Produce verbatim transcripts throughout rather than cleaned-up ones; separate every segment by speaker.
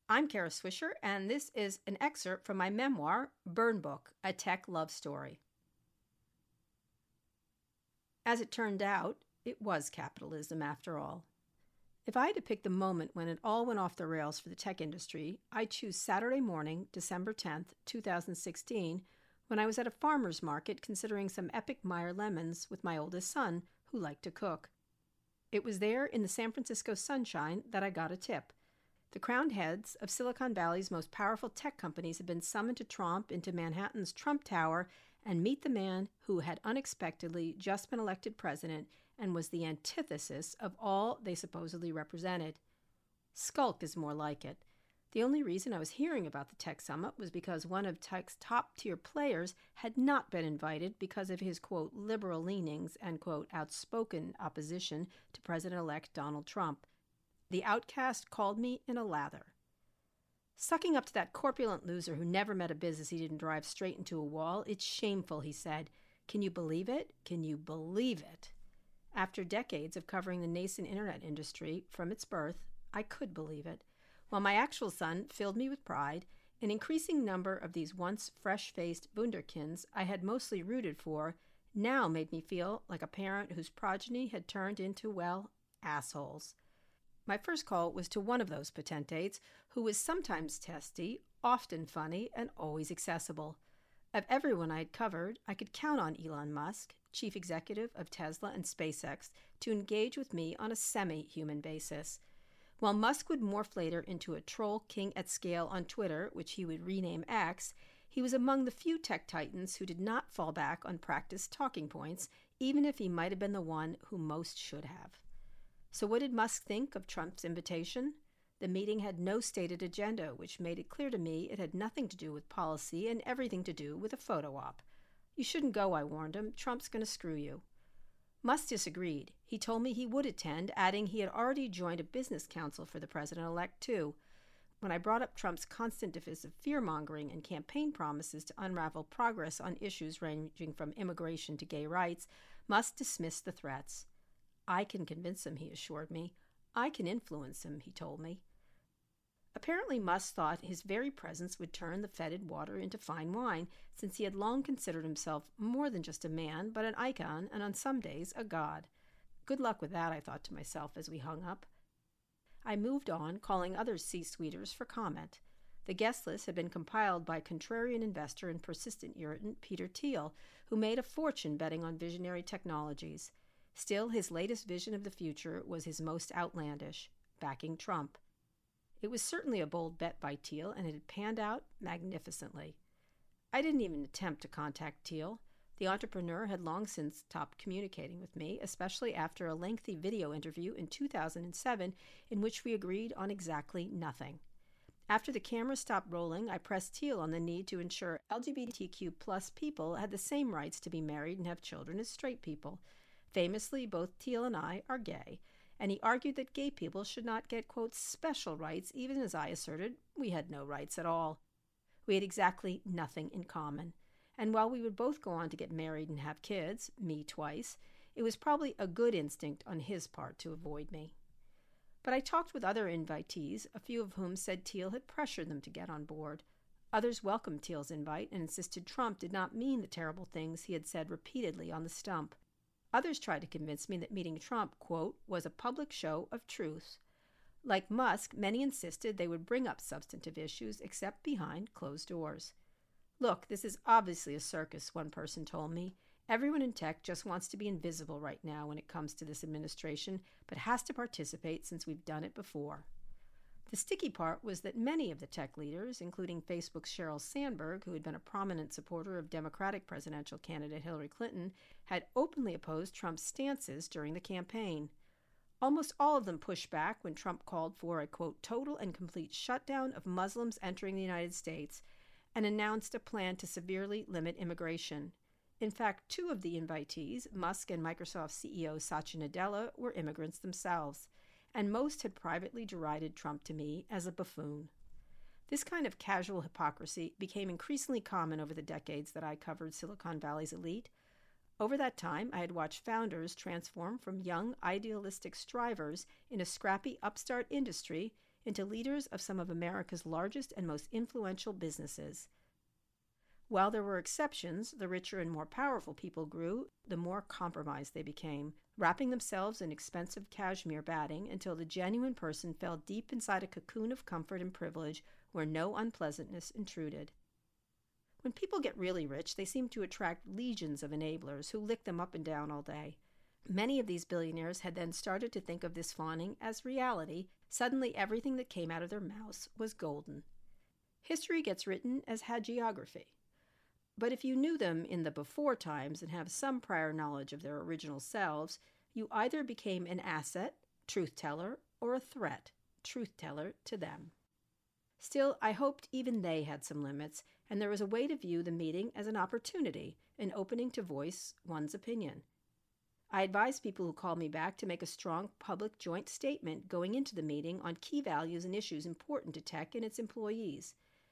Speaker 1: I'm Kara Swisher, and this is an excerpt from my memoir, Burn Book, A Tech Love Story. As it turned out, it was capitalism after all. If I had to pick the moment when it all went off the rails for the tech industry, I'd choose Saturday morning, December tenth, two thousand sixteen, when I was at a farmer's market considering some epic Meyer lemons with my oldest son, who liked to cook. It was there in the San Francisco sunshine that I got a tip. The crowned heads of Silicon Valley's most powerful tech companies had been summoned to tromp into Manhattan's Trump Tower and meet the man who had unexpectedly just been elected president and was the antithesis of all they supposedly represented. Skulk is more like it. The only reason I was hearing about the tech summit was because one of tech's top-tier players had not been invited because of his, quote, liberal leanings and, quote, outspoken opposition to President-elect Donald Trump. The outcast called me in a lather. Sucking up to that corpulent loser who never met a business he didn't drive straight into a wall, it's shameful, he said. Can you believe it? Can you believe it? After decades of covering the nascent internet industry from its birth, I could believe it. While my actual son filled me with pride, an increasing number of these once fresh-faced wunderkinds I had mostly rooted for now made me feel like a parent whose progeny had turned into, well, assholes. My first call was to one of those potentates, who was sometimes testy, often funny, and always accessible. Of everyone I had covered, I could count on Elon Musk, chief executive of Tesla and SpaceX, to engage with me on a semi-human basis. While Musk would morph later into a troll king at scale on Twitter, which he would rename X, he was among the few tech titans who did not fall back on practiced talking points, even if he might have been the one who most should have. So what did Musk think of Trump's invitation? The meeting had no stated agenda, which made it clear to me it had nothing to do with policy and everything to do with a photo op. You shouldn't go, I warned him. Trump's going to screw you. Musk disagreed. He told me he would attend, adding he had already joined a business council for the president-elect, too. When I brought up Trump's constant divisive fear-mongering and campaign promises to unravel progress on issues ranging from immigration to gay rights, Musk dismissed the threats. I can convince him, he assured me. I can influence him, he told me. Apparently Musk thought his very presence would turn the fetid water into fine wine, since he had long considered himself more than just a man, but an icon, and on some days a god. Good luck with that, I thought to myself as we hung up. I moved on, calling other C-suiters for comment. The guest list had been compiled by contrarian investor and persistent irritant Peter Thiel, who made a fortune betting on visionary technologies. Still, his latest vision of the future was his most outlandish, backing Trump. It was certainly a bold bet by Thiel, and it had panned out magnificently. I didn't even attempt to contact Thiel. The entrepreneur had long since stopped communicating with me, especially after a lengthy video interview in two thousand seven in which we agreed on exactly nothing. After the camera stopped rolling, I pressed Thiel on the need to ensure L G B T Q plus people had the same rights to be married and have children as straight people. Famously, both Thiel and I are gay, and he argued that gay people should not get, quote, special rights, even as I asserted we had no rights at all. We had exactly nothing in common, and while we would both go on to get married and have kids, me twice, it was probably a good instinct on his part to avoid me. But I talked with other invitees, a few of whom said Thiel had pressured them to get on board. Others welcomed Thiel's invite and insisted Trump did not mean the terrible things he had said repeatedly on the stump. Others tried to convince me that meeting Trump, quote, was a public show of truth. Like Musk, many insisted they would bring up substantive issues except behind closed doors. Look, this is obviously a circus, one person told me. Everyone in tech just wants to be invisible right now when it comes to this administration, but has to participate since we've done it before. The sticky part was that many of the tech leaders, including Facebook's Sheryl Sandberg, who had been a prominent supporter of Democratic presidential candidate Hillary Clinton, had openly opposed Trump's stances during the campaign. Almost all of them pushed back when Trump called for a, quote, total and complete shutdown of Muslims entering the United States and announced a plan to severely limit immigration. In fact, two of the invitees, Musk and Microsoft C E O Satya Nadella, were immigrants themselves, and most had privately derided Trump to me as a buffoon. This kind of casual hypocrisy became increasingly common over the decades that I covered Silicon Valley's elite. Over that time, I had watched founders transform from young, idealistic strivers in a scrappy upstart industry into leaders of some of America's largest and most influential businesses. While there were exceptions, the richer and more powerful people grew, the more compromised they became, wrapping themselves in expensive cashmere batting until the genuine person fell deep inside a cocoon of comfort and privilege where no unpleasantness intruded. When people get really rich, they seem to attract legions of enablers who lick them up and down all day. Many of these billionaires had then started to think of this fawning as reality. Suddenly everything that came out of their mouths was golden. History gets written as hagiography. But if you knew them in the before times and have some prior knowledge of their original selves, you either became an asset, truth-teller, or a threat, truth-teller, to them. Still, I hoped even they had some limits, and there was a way to view the meeting as an opportunity, an opening to voice one's opinion. I advised people who called me back to make a strong public joint statement going into the meeting on key values and issues important to tech and its employees.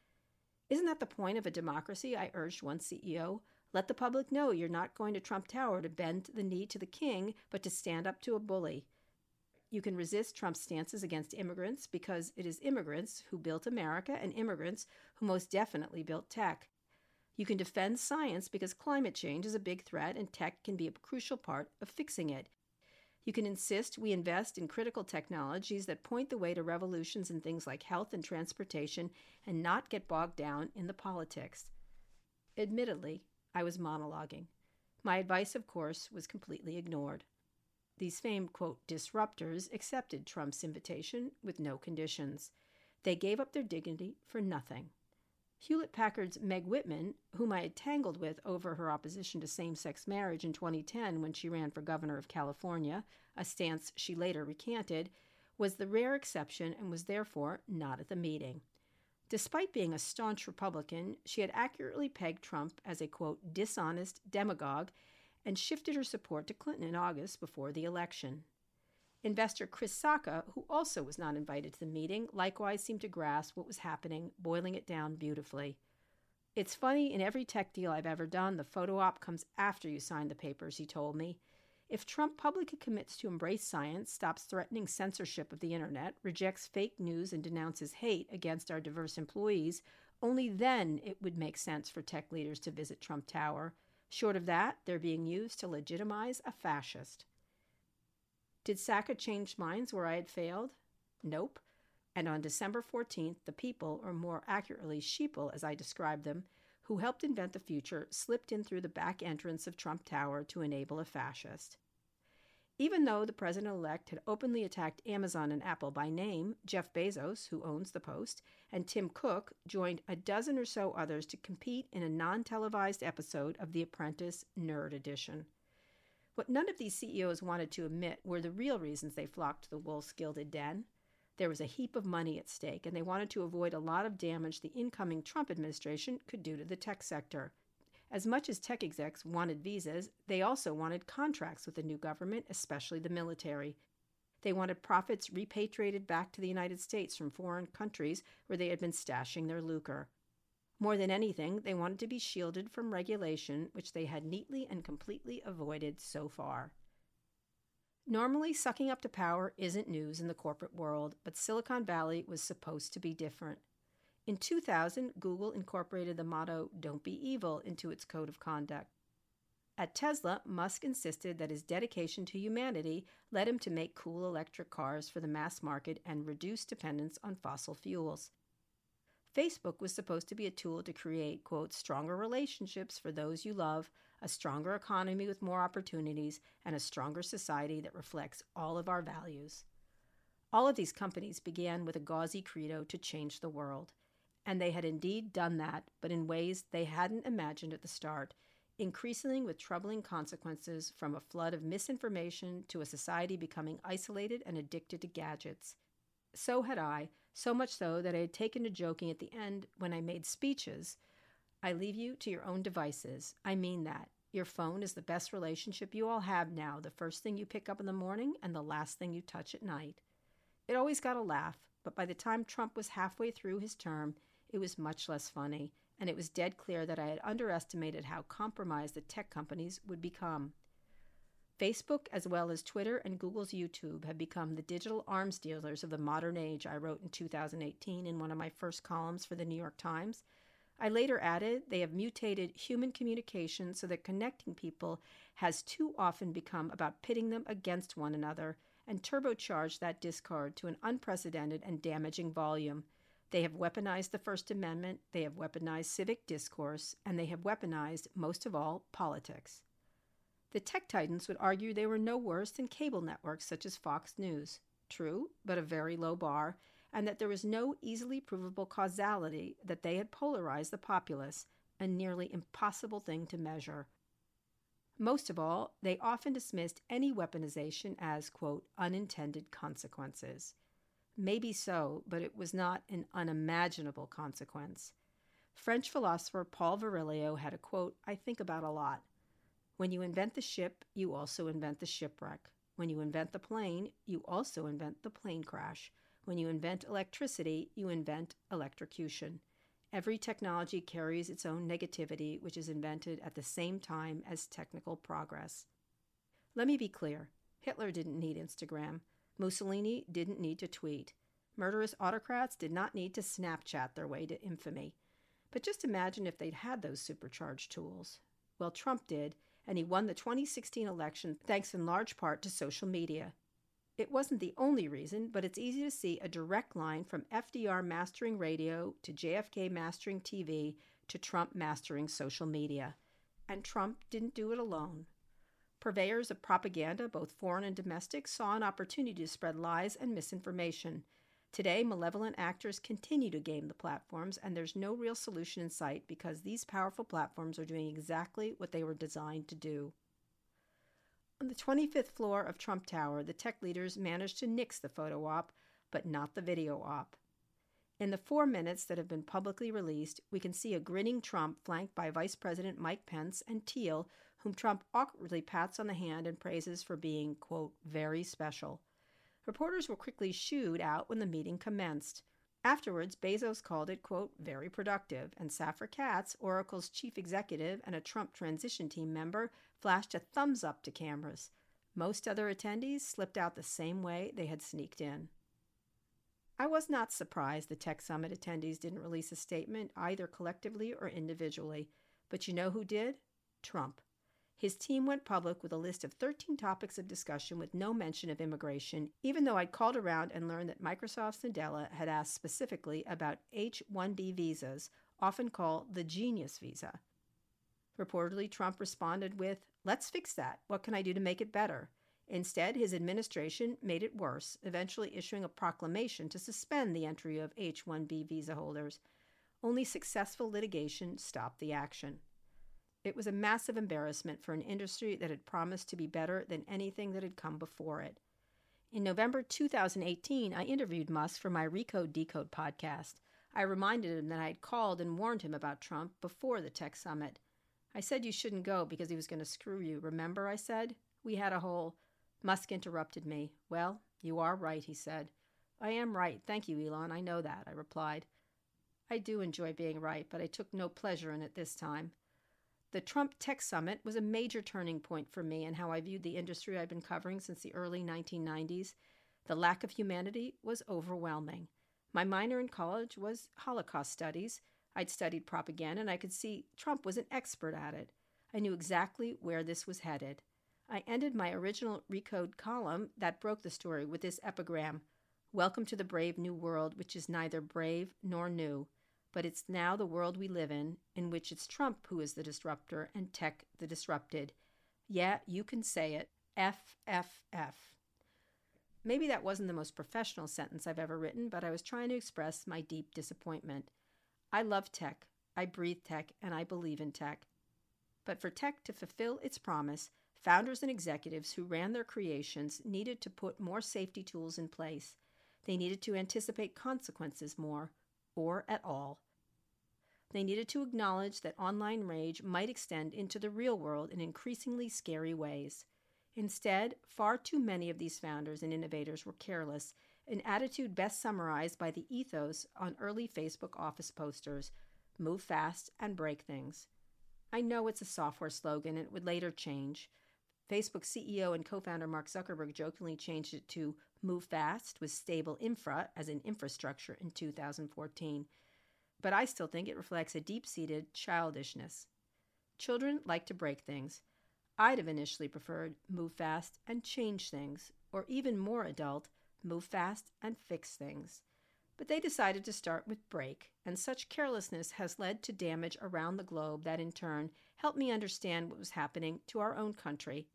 Speaker 1: Isn't that the point of a democracy? I urged one C E O. Let the public know you're not going to Trump Tower to bend the knee to the king, but to stand up to a bully. You can resist Trump's stances against immigrants because it is immigrants who built America and immigrants who most definitely built tech. You can defend science because climate change is a big threat and tech can be a crucial part of fixing it. You can insist we invest in critical technologies that point the way to revolutions in things like health and transportation and not get bogged down in the politics. Admittedly, I was monologuing. My advice, of course, was completely ignored. These famed, quote, disruptors accepted Trump's invitation with no conditions. They gave up their dignity for nothing. Hewlett-Packard's Meg Whitman, whom I had tangled with over her opposition to same-sex marriage in twenty ten when she ran for governor of California, a stance she later recanted, was the rare exception and was therefore not at the meeting. Despite being a staunch Republican, she had accurately pegged Trump as a, quote, dishonest demagogue and shifted her support to Clinton in August before the election. Investor Chris Sacca, who also was not invited to the meeting, likewise seemed to grasp what was happening, boiling it down beautifully. It's funny, in every tech deal I've ever done, the photo op comes after you sign the papers, he told me. If Trump publicly commits to embrace science, stops threatening censorship of the internet, rejects fake news, and denounces hate against our diverse employees, only then it would make sense for tech leaders to visit Trump Tower. Short of that, they're being used to legitimize a fascist. Did Sacca change minds where I had failed? Nope. And on December fourteenth, the people, or more accurately sheeple as I described them, who helped invent the future, slipped in through the back entrance of Trump Tower to enable a fascist. Even though the president-elect had openly attacked Amazon and Apple by name, Jeff Bezos, who owns the Post, and Tim Cook joined a dozen or so others to compete in a non-televised episode of The Apprentice Nerd Edition. What none of these C E Os wanted to admit were the real reasons they flocked to the Wolf's Gilded Den. There was a heap of money at stake, and they wanted to avoid a lot of damage the incoming Trump administration could do to the tech sector. As much as tech execs wanted visas, they also wanted contracts with the new government, especially the military. They wanted profits repatriated back to the United States from foreign countries where they had been stashing their lucre. More than anything, they wanted to be shielded from regulation, which they had neatly and completely avoided so far. Normally, sucking up to power isn't news in the corporate world, but Silicon Valley was supposed to be different. In two thousand, Google incorporated the motto, "Don't be evil," into its code of conduct. At Tesla, Musk insisted that his dedication to humanity led him to make cool electric cars for the mass market and reduce dependence on fossil fuels. Facebook was supposed to be a tool to create, quote, stronger relationships for those you love, a stronger economy with more opportunities, and a stronger society that reflects all of our values. All of these companies began with a gauzy credo to change the world. And they had indeed done that, but in ways they hadn't imagined at the start, increasingly with troubling consequences from a flood of misinformation to a society becoming isolated and addicted to gadgets. So had I, so much so that I had taken to joking at the end when I made speeches. I leave you to your own devices. I mean that. Your phone is the best relationship you all have now, the first thing you pick up in the morning and the last thing you touch at night. It always got a laugh, but by the time Trump was halfway through his term, it was much less funny, and it was dead clear that I had underestimated how compromised the tech companies would become. Facebook, as well as Twitter and Google's YouTube, have become the digital arms dealers of the modern age, I wrote in two thousand eighteen in one of my first columns for the New York Times. I later added, they have mutated human communication so that connecting people has too often become about pitting them against one another, and turbocharged that discord to an unprecedented and damaging volume. They have weaponized the First Amendment, they have weaponized civic discourse, and they have weaponized, most of all, politics. The tech titans would argue they were no worse than cable networks such as Fox News. True, but a very low bar, and that there was no easily provable causality that they had polarized the populace, a nearly impossible thing to measure. Most of all, they often dismissed any weaponization as, quote, unintended consequences. Maybe so, but it was not an unimaginable consequence. French philosopher Paul Virilio had a quote I think about a lot. When you invent the ship, you also invent the shipwreck. When you invent the plane, you also invent the plane crash. When you invent electricity, you invent electrocution. Every technology carries its own negativity, which is invented at the same time as technical progress. Let me be clear. Hitler didn't need Instagram. Mussolini didn't need to tweet. Murderous autocrats did not need to Snapchat their way to infamy. But just imagine if they'd had those supercharged tools. Well, Trump did, and he won the twenty sixteen election thanks in large part to social media. It wasn't the only reason, but it's easy to see a direct line from F D R mastering radio to J F K mastering T V to Trump mastering social media. And Trump didn't do it alone. Purveyors of propaganda, both foreign and domestic, saw an opportunity to spread lies and misinformation. Today, malevolent actors continue to game the platforms, and there's no real solution in sight because these powerful platforms are doing exactly what they were designed to do. On the twenty-fifth floor of Trump Tower, the tech leaders managed to nix the photo op, but not the video op. In the four minutes that have been publicly released, we can see a grinning Trump flanked by Vice President Mike Pence and Thiel, whom Trump awkwardly pats on the hand and praises for being, quote, very special. Reporters were quickly shooed out when the meeting commenced. Afterwards, Bezos called it, quote, very productive, and Safra Catz, Oracle's chief executive and a Trump transition team member, flashed a thumbs up to cameras. Most other attendees slipped out the same way they had sneaked in. I was not surprised the Tech Summit attendees didn't release a statement either collectively or individually. But you know who did? Trump. His team went public with a list of thirteen topics of discussion with no mention of immigration, even though I'd called around and learned that Microsoft's Nadella had asked specifically about H one B visas, often called the Genius Visa. Reportedly, Trump responded with, let's fix that. What can I do to make it better? Instead, his administration made it worse, eventually issuing a proclamation to suspend the entry of H one B visa holders. Only successful litigation stopped the action. It was a massive embarrassment for an industry that had promised to be better than anything that had come before it. In November two thousand eighteen, I interviewed Musk for my Recode Decode podcast. I reminded him that I had called and warned him about Trump before the Tech Summit. I said you shouldn't go because he was going to screw you. Remember, I said? We had a whole... Musk interrupted me. Well, you are right, he said. I am right. Thank you, Elon. I know that, I replied. I do enjoy being right, but I took no pleasure in it this time. The Trump Tech Summit was a major turning point for me in how I viewed the industry I've been covering since the early nineteen nineties. The lack of humanity was overwhelming. My minor in college was Holocaust studies. I'd studied propaganda, and I could see Trump was an expert at it. I knew exactly where this was headed. I ended my original Recode column that broke the story with this epigram, welcome to the brave new world, which is neither brave nor new. But it's now the world we live in, in which it's Trump who is the disruptor and tech the disrupted. Yeah, you can say it. F F F. Maybe that wasn't the most professional sentence I've ever written, but I was trying to express my deep disappointment. I love tech, I breathe tech, and I believe in tech. But for tech to fulfill its promise, founders and executives who ran their creations needed to put more safety tools in place. They needed to anticipate consequences more, or at all. They needed to acknowledge that online rage might extend into the real world in increasingly scary ways. Instead, far too many of these founders and innovators were careless, an attitude best summarized by the ethos on early Facebook office posters, move fast and break things. I know it's a software slogan and it would later change. Facebook C E O and co-founder Mark Zuckerberg jokingly changed it to Move Fast with Stable Infra as in infrastructure in two thousand fourteen. But I still think it reflects a deep-seated childishness. Children like to break things. I'd have initially preferred Move Fast and Change Things, or even more adult, Move Fast and Fix Things. But they decided to start with break, and such carelessness has led to damage around the globe that in turn helped me understand what was happening to our own country.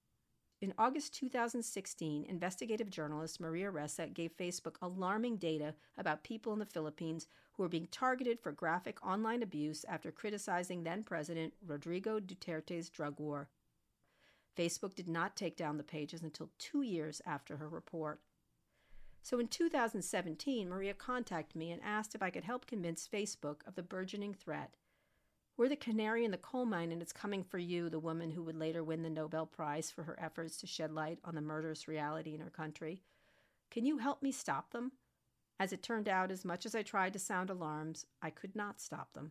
Speaker 1: In August two thousand sixteen, investigative journalist Maria Ressa gave Facebook alarming data about people in the Philippines who were being targeted for graphic online abuse after criticizing then-President Rodrigo Duterte's drug war. Facebook did not take down the pages until two years after her report. So in two thousand seventeen, Maria contacted me and asked if I could help convince Facebook of the burgeoning threat. We're the canary in the coal mine, and it's coming for you, the woman who would later win the Nobel Prize for her efforts to shed light on the murderous reality in her country. Can you help me stop them? As it turned out, as much as I tried to sound alarms, I could not stop them.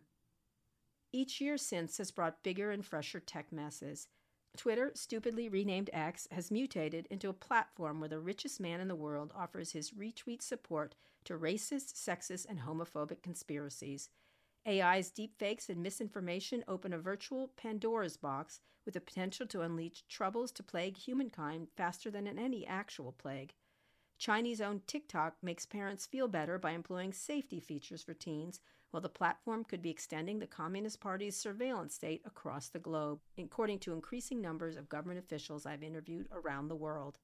Speaker 1: Each year since has brought bigger and fresher tech messes. Twitter, stupidly renamed X, has mutated into a platform where the richest man in the world offers his retweet support to racist, sexist, and homophobic conspiracies. A I's deepfakes and misinformation open a virtual Pandora's box with the potential to unleash troubles to plague humankind faster than in any actual plague. Chinese-owned TikTok makes parents feel better by employing safety features for teens, while the platform could be extending the Communist Party's surveillance state across the globe, according to increasing numbers of government officials I've interviewed around the world.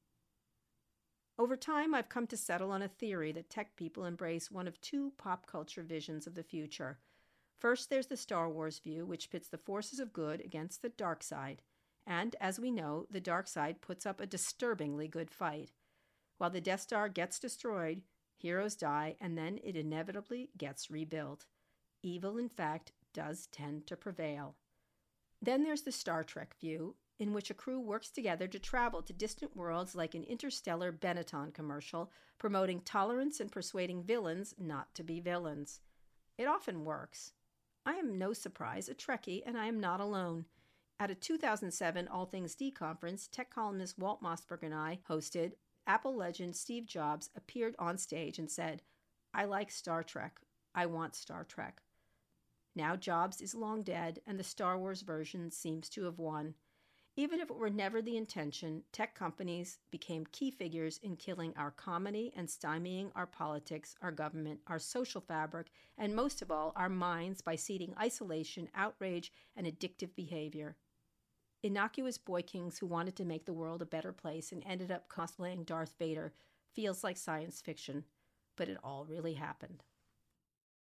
Speaker 1: Over time, I've come to settle on a theory that tech people embrace one of two pop culture visions of the future. First, there's the Star Wars view, which pits the forces of good against the dark side. And, as we know, the dark side puts up a disturbingly good fight. While the Death Star gets destroyed, heroes die, and then it inevitably gets rebuilt. Evil, in fact, does tend to prevail. Then there's the Star Trek view, in which a crew works together to travel to distant worlds like an interstellar Benetton commercial, promoting tolerance and persuading villains not to be villains. It often works. I am no surprise a Trekkie, and I am not alone. At a two thousand seven All Things D conference, tech columnist Walt Mossberg and I hosted, Apple legend Steve Jobs appeared on stage and said, "I like Star Trek. I want Star Trek." Now Jobs is long dead, and the Star Wars version seems to have won. Even if it were never the intention, tech companies became key figures in killing our comedy and stymieing our politics, our government, our social fabric, and most of all, our minds by seeding isolation, outrage, and addictive behavior. Innocuous boy kings who wanted to make the world a better place and ended up cosplaying Darth Vader feels like science fiction, but it all really happened.